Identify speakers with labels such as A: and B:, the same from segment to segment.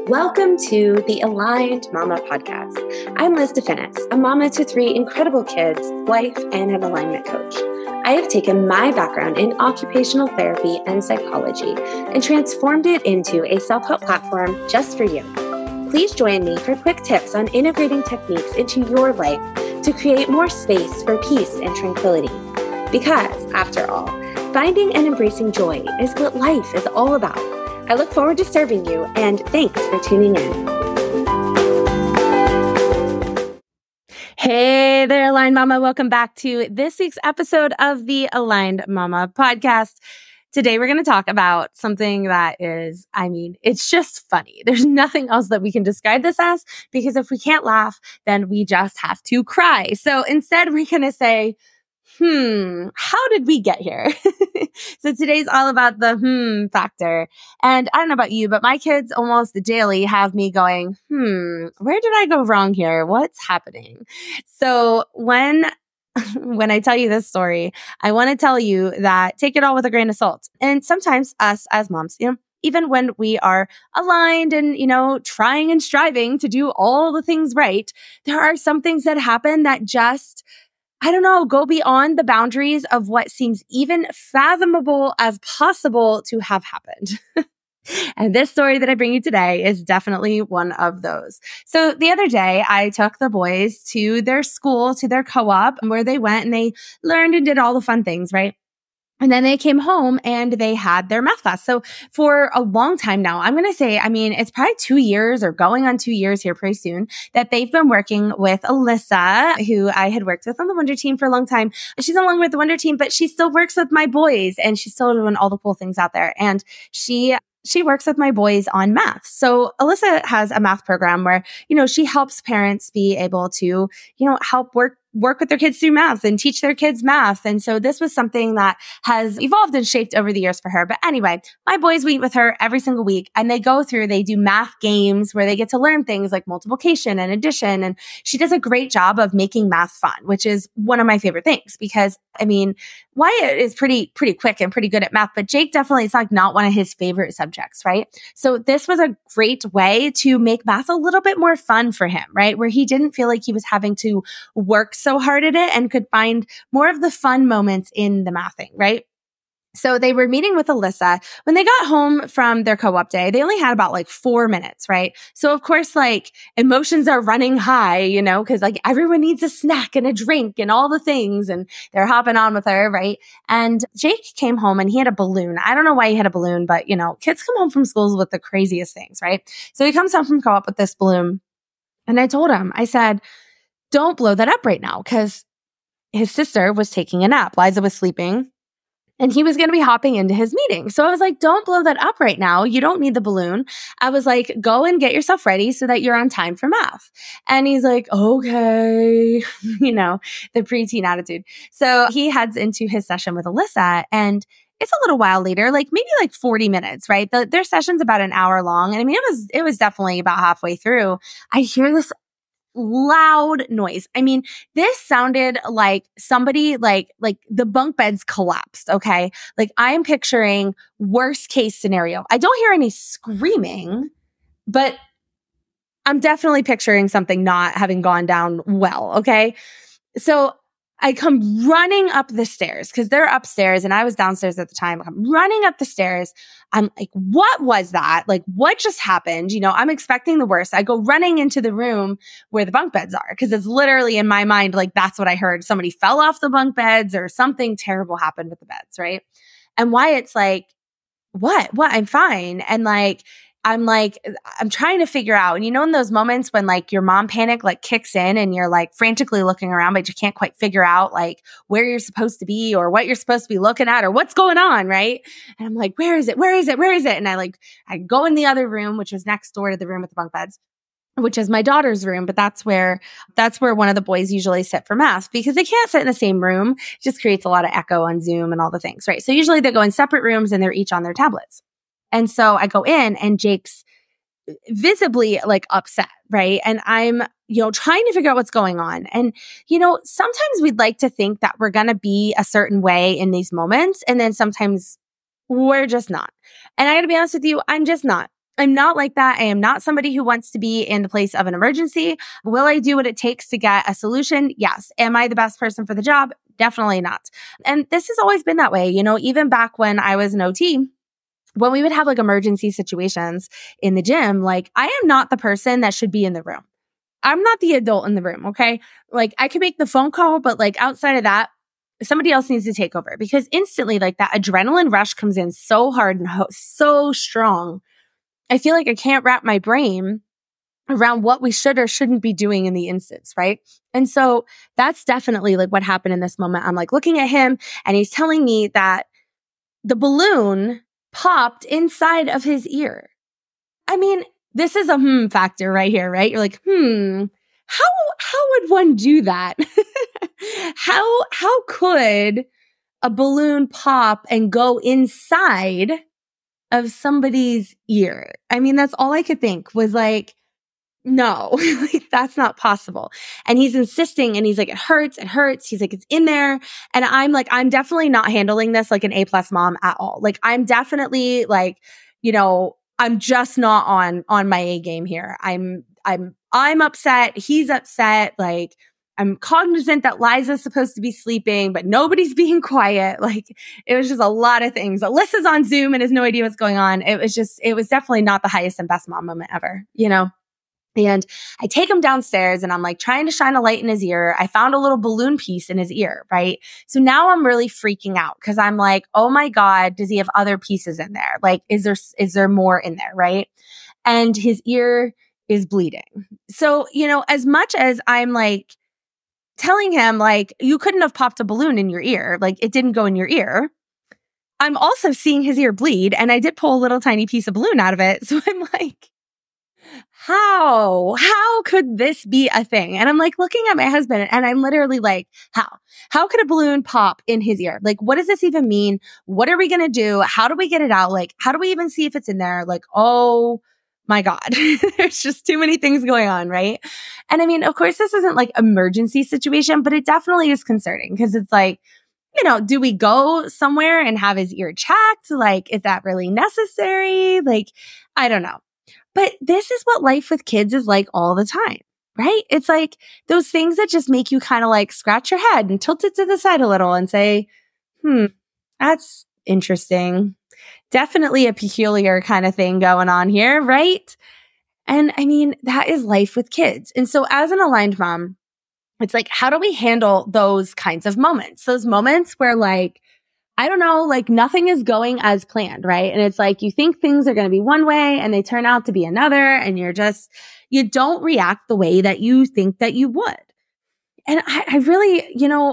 A: Welcome to the Aligned Mama podcast. I'm Liz DeFinis, a mama to 3 incredible kids, wife, and an alignment coach. I have taken my background in occupational therapy and psychology and transformed it into a self-help platform just for you. Please join me for quick tips on integrating techniques into your life to create more space for peace and tranquility. Because, after all, finding and embracing joy is what life is all about. I look forward to serving you, and thanks for tuning in. Hey there, Aligned Mama. Welcome back to this week's episode of the Aligned Mama podcast. Today, we're going to talk about something that is, it's just funny. There's nothing else that we can describe this as, because if we can't laugh, then we just have to cry. So instead, we're going to say, how did we get here? So today's all about the factor. And I don't know about you, but my kids almost daily have me going, where did I go wrong here? What's happening? So when I tell you this story, I want to tell you that take it all with a grain of salt. And sometimes us as moms, even when we are aligned and, trying and striving to do all the things right, there are some things that happen that just go beyond the boundaries of what seems even fathomable as possible to have happened. And this story that I bring you today is definitely one of those. So the other day, I took the boys to their school, to their co-op, where they went and they learned and did all the fun things, right? And then they came home and they had their math class. So for a long time now, I'm going to say, it's probably 2 years or going on 2 years here pretty soon that they've been working with Alyssa, who I had worked with on the Wonder Team for a long time. She's no longer with the Wonder Team, but she still works with my boys and she's still doing all the cool things out there. And she works with my boys on math. So Alyssa has a math program where, she helps parents be able to, help work with their kids through math and teach their kids math. And so this was something that has evolved and shaped over the years for her. But anyway, my boys meet with her every single week and they do math games where they get to learn things like multiplication and addition. And she does a great job of making math fun, which is one of my favorite things because Wyatt is pretty quick and pretty good at math, but Jake definitely is not one of his favorite subjects, right? So this was a great way to make math a little bit more fun for him, right? Where he didn't feel like he was having to work so hard at it and could find more of the fun moments in the mathing, right? So they were meeting with Alyssa. When they got home from their co-op day, they only had about 4 minutes, right? So of course, emotions are running high, because everyone needs a snack and a drink and all the things and they're hopping on with her, right? And Jake came home and he had a balloon. I don't know why he had a balloon, but kids come home from schools with the craziest things, right? So he comes home from co-op with this balloon. And I told him, I said, don't blow that up right now, because his sister was taking a nap. Liza was sleeping. And he was going to be hopping into his meeting. So I was like, don't blow that up right now. You don't need the balloon. I was like, go and get yourself ready so that you're on time for math. And he's like, okay, the preteen attitude. So he heads into his session with Alyssa and it's a little while later, maybe 40 minutes, right? Their session's about an hour long. And it was definitely about halfway through. I hear this loud noise. This sounded like somebody like the bunk beds collapsed. Okay. I'm picturing worst case scenario. I don't hear any screaming, but I'm definitely picturing something not having gone down well. Okay. So I come running up the stairs because they're upstairs and I was downstairs at the time. I'm running up the stairs. I'm like, what was that? What just happened? I'm expecting the worst. I go running into the room where the bunk beds are because it's literally in my mind, that's what I heard. Somebody fell off the bunk beds or something terrible happened with the beds, right? And Wyatt's like, what? I'm fine. And I'm trying to figure out, and in those moments when your mom panic kicks in and you're frantically looking around, but you can't quite figure out where you're supposed to be or what you're supposed to be looking at or what's going on, right? And I'm like, where is it? And I go in the other room, which was next door to the room with the bunk beds, which is my daughter's room, but that's where one of the boys usually sit for math because they can't sit in the same room. It just creates a lot of echo on Zoom and all the things, right? So usually they go in separate rooms and they're each on their tablets. And so I go in and Jake's visibly upset, right? And I'm, trying to figure out what's going on. And, sometimes we'd like to think that we're going to be a certain way in these moments. And then sometimes we're just not. And I got to be honest with you, I'm just not. I'm not like that. I am not somebody who wants to be in the place of an emergency. Will I do what it takes to get a solution? Yes. Am I the best person for the job? Definitely not. And this has always been that way. Even back when I was an OT, when we would have like emergency situations in the gym, like I am not the person that should be in the room. I'm not the adult in the room. Okay. Like I can make the phone call, but like outside of that, somebody else needs to take over because instantly like that adrenaline rush comes in so hard and so strong. I feel like I can't wrap my brain around what we should or shouldn't be doing in the instance, right? And so that's definitely like what happened in this moment. I'm like looking at him and he's telling me that the balloon popped inside of his ear. I mean, this is a factor right here, right? You're like, how would one do that? How could a balloon pop and go inside of somebody's ear? I mean, that's all I could think was like, no, like, that's not possible. And he's insisting and he's like, it hurts. He's like, it's in there. And I'm like, I'm definitely not handling this like an A+ mom at all. Like I'm definitely like, I'm just not on my A game here. I'm upset. He's upset. Like I'm cognizant that Liza's supposed to be sleeping, but nobody's being quiet. Like it was just a lot of things. Alyssa's on Zoom and has no idea what's going on. It was definitely not the highest and best mom moment ever, And I take him downstairs and I'm like trying to shine a light in his ear. I found a little balloon piece in his ear, right? So now I'm really freaking out because I'm like, oh my God, does he have other pieces in there? Like, is there more in there, right? And his ear is bleeding. So, as much as I'm like telling him like, you couldn't have popped a balloon in your ear, like it didn't go in your ear. I'm also seeing his ear bleed and I did pull a little tiny piece of balloon out of it. So I'm like, how could this be a thing? And I'm like looking at my husband and I'm literally like, how could a balloon pop in his ear? Like, what does this even mean? What are we going to do? How do we get it out? Like, how do we even see if it's in there? Like, oh my God, there's just too many things going on. Right. And I mean, of course, this isn't like emergency situation, but it definitely is concerning because it's like, do we go somewhere and have his ear checked? Like, is that really necessary? Like, I don't know. But this is what life with kids is like all the time, right? It's like those things that just make you kind of like scratch your head and tilt it to the side a little and say, that's interesting. Definitely a peculiar kind of thing going on here, right? And I mean, that is life with kids. And so as an aligned mom, it's like, how do we handle those kinds of moments? Those moments where like, I don't know, like nothing is going as planned, right? And it's like you think things are going to be one way and they turn out to be another and you don't react the way that you think that you would. And I really,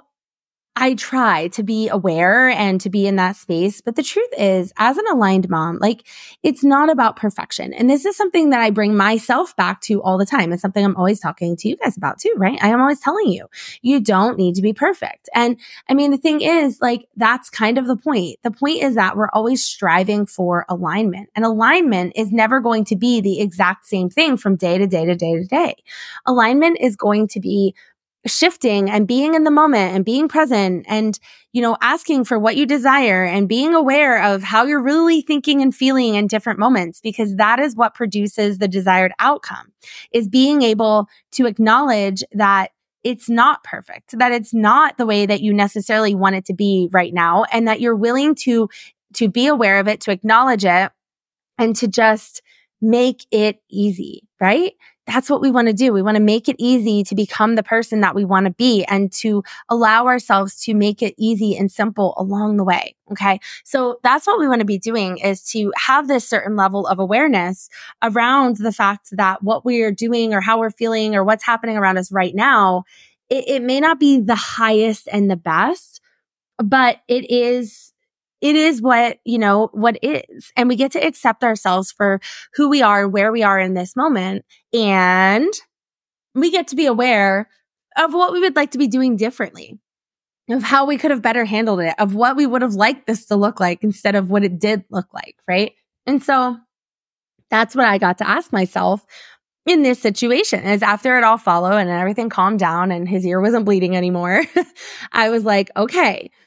A: I try to be aware and to be in that space. But the truth is, as an aligned mom, like it's not about perfection. And this is something that I bring myself back to all the time. It's something I'm always talking to you guys about too, right? I am always telling you, you don't need to be perfect. And I mean, the thing is like, that's kind of the point. The point is that we're always striving for alignment, and alignment is never going to be the exact same thing from day to day to day to day. Alignment is going to be shifting and being in the moment and being present and, asking for what you desire and being aware of how you're really thinking and feeling in different moments, because that is what produces the desired outcome, is being able to acknowledge that it's not perfect, that it's not the way that you necessarily want it to be right now, and that you're willing to be aware of it, to acknowledge it, and to just make it easy, right? That's what we want to do. We want to make it easy to become the person that we want to be and to allow ourselves to make it easy and simple along the way. Okay. So that's what we want to be doing, is to have this certain level of awareness around the fact that what we're doing or how we're feeling or what's happening around us right now, it may not be the highest and the best, but it is what, what is. And we get to accept ourselves for who we are, where we are in this moment. And we get to be aware of what we would like to be doing differently, of how we could have better handled it, of what we would have liked this to look like instead of what it did look like, right? And so that's what I got to ask myself in this situation, is after it all followed and everything calmed down and his ear wasn't bleeding anymore, I was like, okay,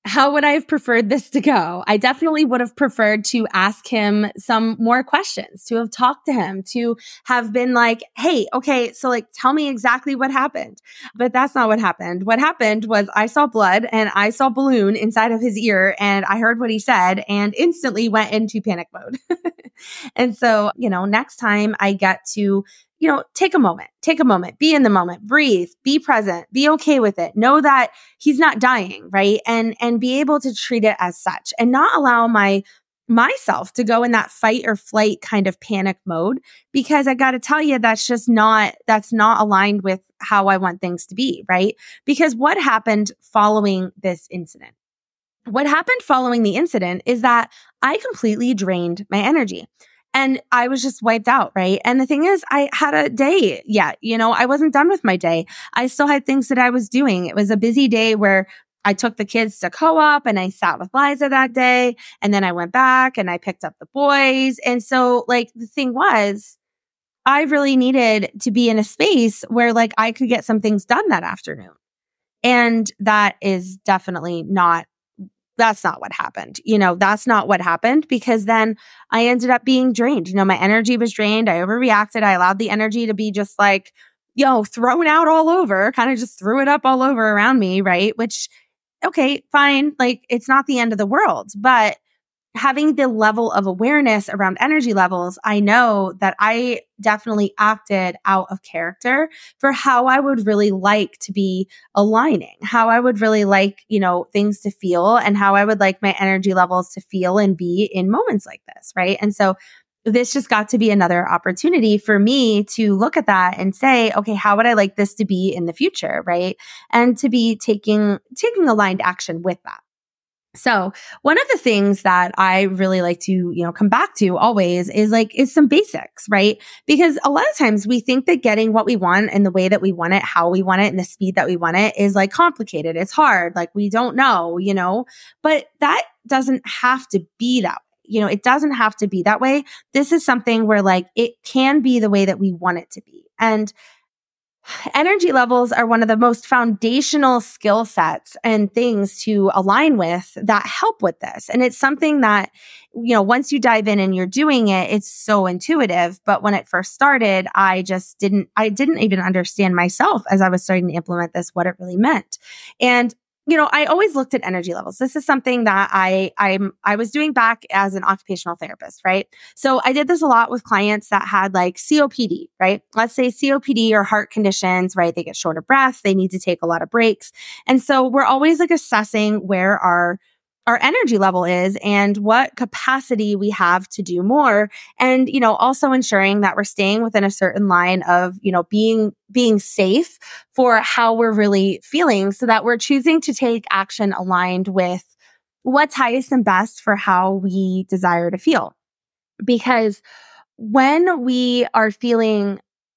A: How would I have preferred this to go? I definitely would have preferred to ask him some more questions, to have talked to him, to have been like, hey, okay, so like, tell me exactly what happened. But that's not what happened. What happened was I saw blood and I saw balloon inside of his ear and I heard what he said and instantly went into panic mode. And so, next time I get to take a moment, be in the moment, breathe, be present, be okay with it. Know that he's not dying, right? And be able to treat it as such and not allow myself to go in that fight or flight kind of panic mode, because I got to tell you, that's not aligned with how I want things to be, right? Because what happened following this incident? What happened following the incident is that I completely drained my energy. And I was just wiped out, right? And the thing is, I had a day yet. I wasn't done with my day. I still had things that I was doing. It was a busy day where I took the kids to co-op and I sat with Liza that day. And then I went back and I picked up the boys. And so the thing was, I really needed to be in a space where I could get some things done that afternoon. And that is definitely that's not what happened. That's not what happened, because then I ended up being drained. My energy was drained. I overreacted. I allowed the energy to be just thrown out all over, kind of just threw it up all over around me. Right. Which, okay, fine. It's not the end of the world, but having the level of awareness around energy levels, I know that I definitely acted out of character for how I would really like to be aligning, how I would really like, things to feel, and how I would like my energy levels to feel and be in moments like this, right? And so this just got to be another opportunity for me to look at that and say, okay, how would I like this to be in the future, right? And to be taking aligned action with that. So one of the things that I really like to, come back to always is some basics, right? Because a lot of times we think that getting what we want in the way that we want it, how we want it, and the speed that we want it is complicated. It's hard. We don't know, but that doesn't have to be that way. It doesn't have to be that way. This is something where it can be the way that we want it to be. And energy levels are one of the most foundational skill sets and things to align with that help with this. And it's something that, once you dive in and you're doing it, it's so intuitive. But when it first started, I didn't even understand myself as I was starting to implement this, what it really meant. And I always looked at energy levels. This is something that I was doing back as an occupational therapist, right? So I did this a lot with clients that had COPD, right? Let's say COPD or heart conditions, right? They get short of breath. They need to take a lot of breaks. And so we're always assessing where our energy level is and what capacity we have to do more. And, also ensuring that we're staying within a certain line of, being safe for how we're really feeling, so that we're choosing to take action aligned with what's highest and best for how we desire to feel. Because when we are feeling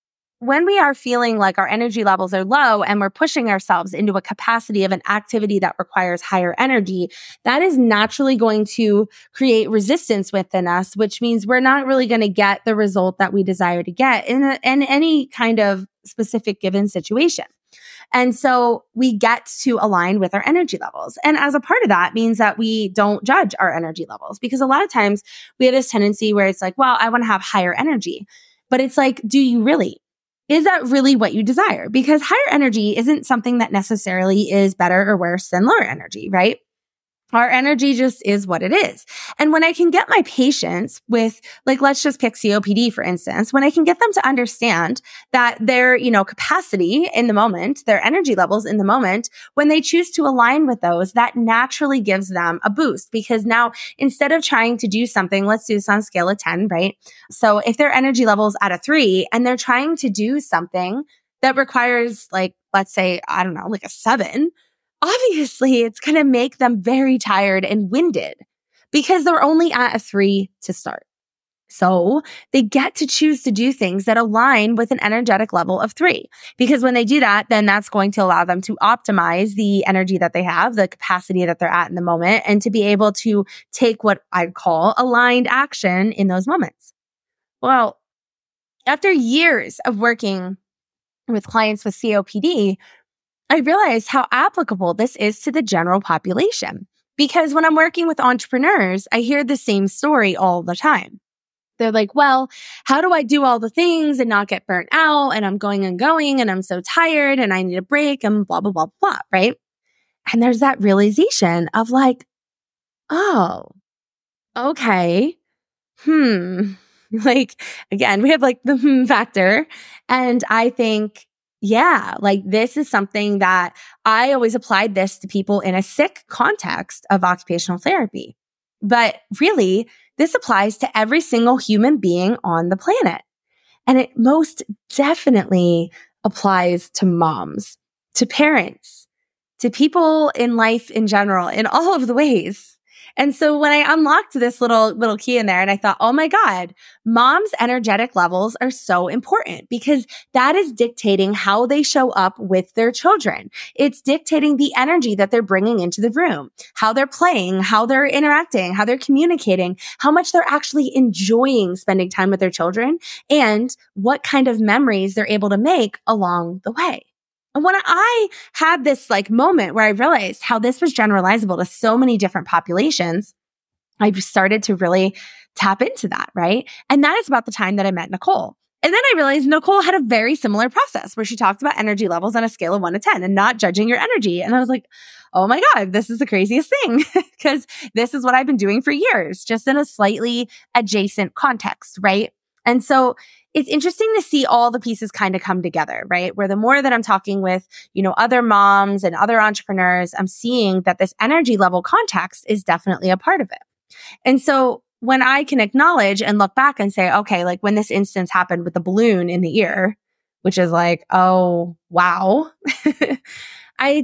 A: like our energy levels are low and we're pushing ourselves into a capacity of an activity that requires higher energy, that is naturally going to create resistance within us, which means we're not really going to get the result that we desire to get in any kind of specific given situation. And so we get to align with our energy levels. And as a part of that means that we don't judge our energy levels, because a lot of times we have this tendency where it's well, I want to have higher energy. But it's do you really? Is that really what you desire? Because higher energy isn't something that necessarily is better or worse than lower energy, right? Our energy just is what it is. And when I can get my patients with, let's just pick COPD, for instance, when I can get them to understand that their, capacity in the moment, their energy levels in the moment, when they choose to align with those, that naturally gives them a boost, because now instead of trying to do something, let's do this on a scale of 10, right? So if their energy level's at a 3 and they're trying to do something that requires let's say, I don't know, a 7, obviously it's going to make them very tired and winded, because they're only at a 3 to start. So they get to choose to do things that align with an energetic level of 3, because when they do that, then that's going to allow them to optimize the energy that they have, the capacity that they're at in the moment, and to be able to take what I'd call aligned action in those moments. Well, after years of working with clients with COPD, I realized how applicable this is to the general population. Because when I'm working with entrepreneurs, I hear the same story all the time. They're like, well, how do I do all the things and not get burnt out? And I'm going and going and I'm so tired and I need a break and blah, blah, blah, blah, right? And there's that realization of like, oh, okay. Like, again, we have like the factor. And I think, yeah, like this is something that I always applied this to people in a sick context of occupational therapy. But really, this applies to every single human being on the planet. And it most definitely applies to moms, to parents, to people in life in general, in all of the ways. And so when I unlocked this little key in there and I thought, oh my God, moms' energetic levels are so important because that is dictating how they show up with their children. It's dictating the energy that they're bringing into the room, how they're playing, how they're interacting, how they're communicating, how much they're actually enjoying spending time with their children, and what kind of memories they're able to make along the way. And when I had this like moment where I realized how this was generalizable to so many different populations, I started to really tap into that, right? And that is about the time that I met Nicole. And then I realized Nicole had a very similar process where she talked about energy levels on a scale of 1 to 10 and not judging your energy. And I was like, oh my God, this is the craziest thing because this is what I've been doing for years, just in a slightly adjacent context, right? And so it's interesting to see all the pieces kind of come together, right? Where the more that I'm talking with, other moms and other entrepreneurs, I'm seeing that this energy level context is definitely a part of it. And so when I can acknowledge and look back and say, okay, like when this instance happened with the balloon in the ear, which is like, oh, wow. I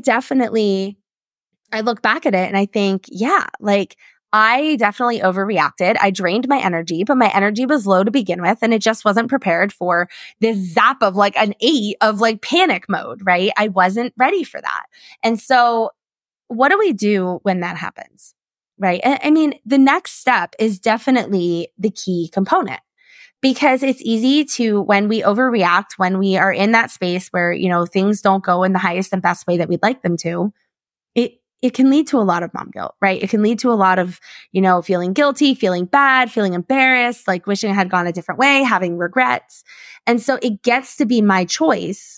A: look back at it and I think, yeah, like I definitely overreacted. I drained my energy, but my energy was low to begin with. And it just wasn't prepared for this zap of like an 8 of like panic mode, right? I wasn't ready for that. And so what do we do when that happens? Right. I mean, the next step is definitely the key component because it's easy to, when we overreact, when we are in that space where, things don't go in the highest and best way that we'd like them to, it can lead to a lot of mom guilt, right? It can lead to a lot of, feeling guilty, feeling bad, feeling embarrassed, like wishing I had gone a different way, having regrets. And so it gets to be my choice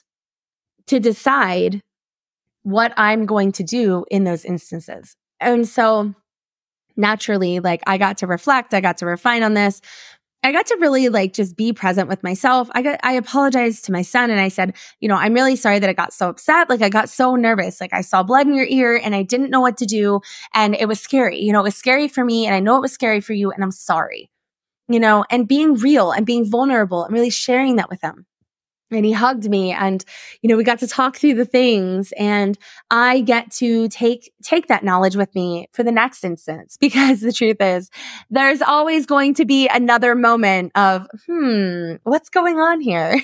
A: to decide what I'm going to do in those instances. And so naturally, like I got to reflect, I got to refine on this. I got to really like just be present with myself. I apologized to my son and I said, I'm really sorry that I got so upset. Like I got so nervous. Like I saw blood in your ear and I didn't know what to do. And it was scary. It was scary for me and I know it was scary for you and I'm sorry, and being real and being vulnerable and really sharing that with him. And he hugged me and, we got to talk through the things and I get to take that knowledge with me for the next instance, because the truth is there's always going to be another moment of, what's going on here?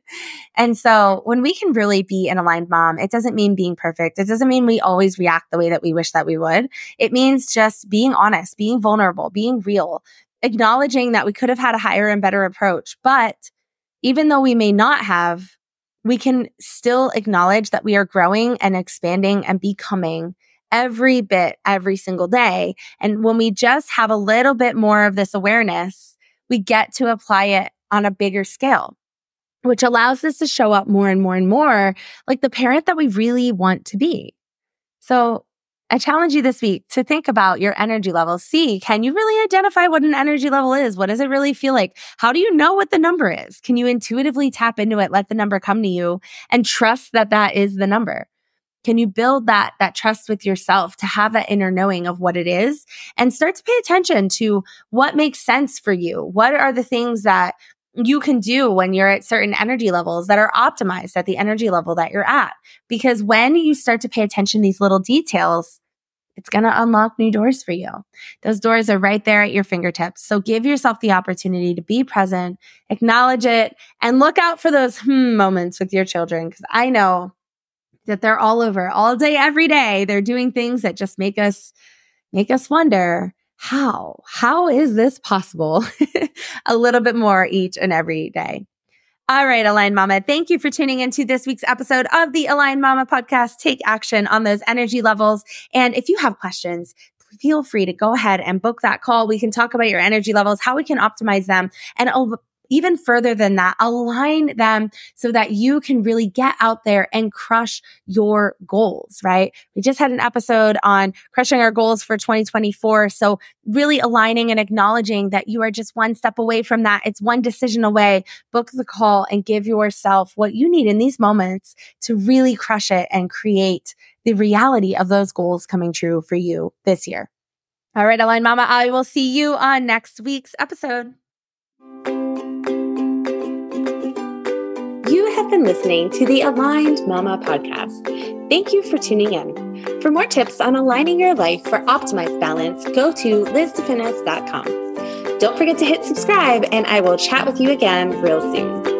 A: And so when we can really be an aligned mom, it doesn't mean being perfect. It doesn't mean we always react the way that we wish that we would. It means just being honest, being vulnerable, being real, acknowledging that we could have had a higher and better approach, but even though we may not have, we can still acknowledge that we are growing and expanding and becoming every bit, every single day. And when we just have a little bit more of this awareness, we get to apply it on a bigger scale, which allows us to show up more and more and more like the parent that we really want to be. So I challenge you this week to think about your energy levels. See, can you really identify what an energy level is? What does it really feel like? How do you know what the number is? Can you intuitively tap into it, let the number come to you, and trust that that is the number? Can you build that trust with yourself to have that inner knowing of what it is and start to pay attention to what makes sense for you? What are the things that you can do when you're at certain energy levels that are optimized at the energy level that you're at? Because when you start to pay attention to these little details, it's going to unlock new doors for you. Those doors are right there at your fingertips. So give yourself the opportunity to be present, acknowledge it, and look out for those moments with your children. Because I know that they're all over, all day, every day. They're doing things that just make us wonder, how is this possible? A little bit more each and every day. All right, Aligned Mama, thank you for tuning into this week's episode of the Aligned Mama podcast. Take action on those energy levels. And if you have questions, feel free to go ahead and book that call. We can talk about your energy levels, how we can optimize them, and even further than that, align them so that you can really get out there and crush your goals, right? We just had an episode on crushing our goals for 2024. So really aligning and acknowledging that you are just one step away from that. It's one decision away. Book the call and give yourself what you need in these moments to really crush it and create the reality of those goals coming true for you this year. All right, Aligned Mama, I will see you on next week's episode. You have been listening to the Aligned Mama podcast. Thank you for tuning in. For more tips on aligning your life for optimized balance, go to LizDefinis.com. Don't forget to hit subscribe, and I will chat with you again real soon.